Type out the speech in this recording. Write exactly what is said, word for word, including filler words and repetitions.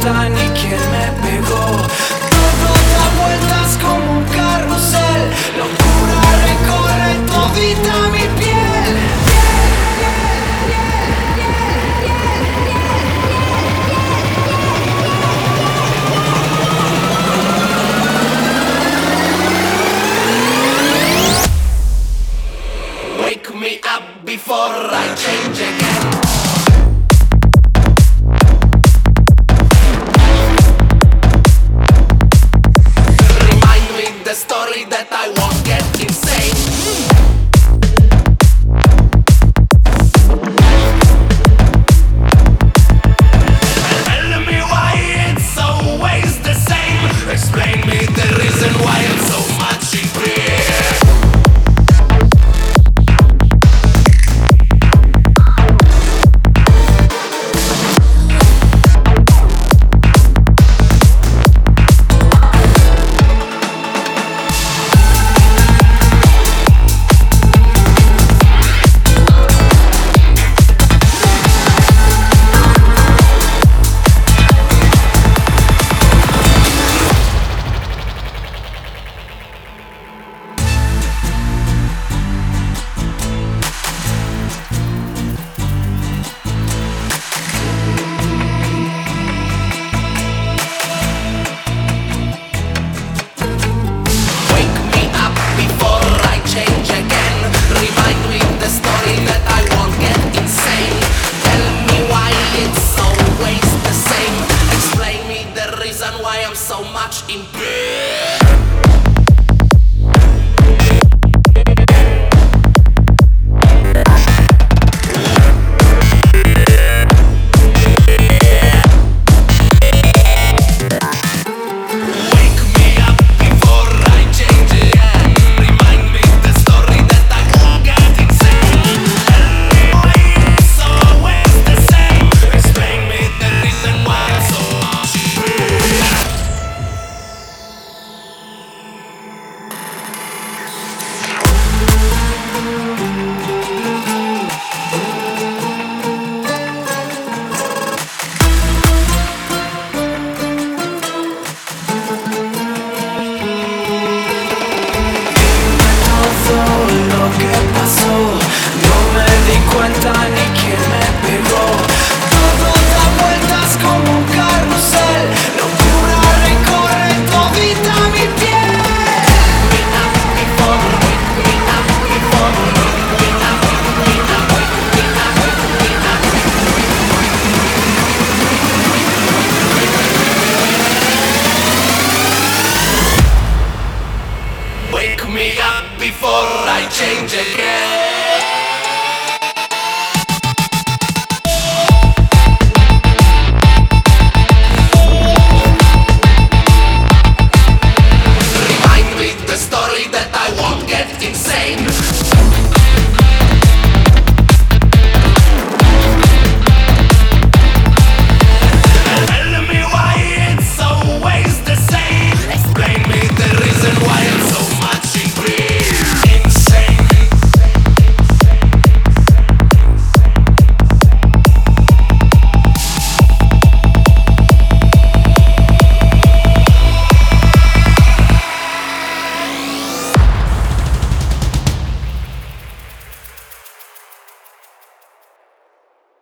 cuenta ni quién me pegó. Todo da vueltas como un carrusel, locura recorre todita mi piel. Wake me up before I change again. The story that I won't get insane. And tell me why it's always the same. Explain me the reason why I'm so much in fear. So much in pain. Wake me up before I change again.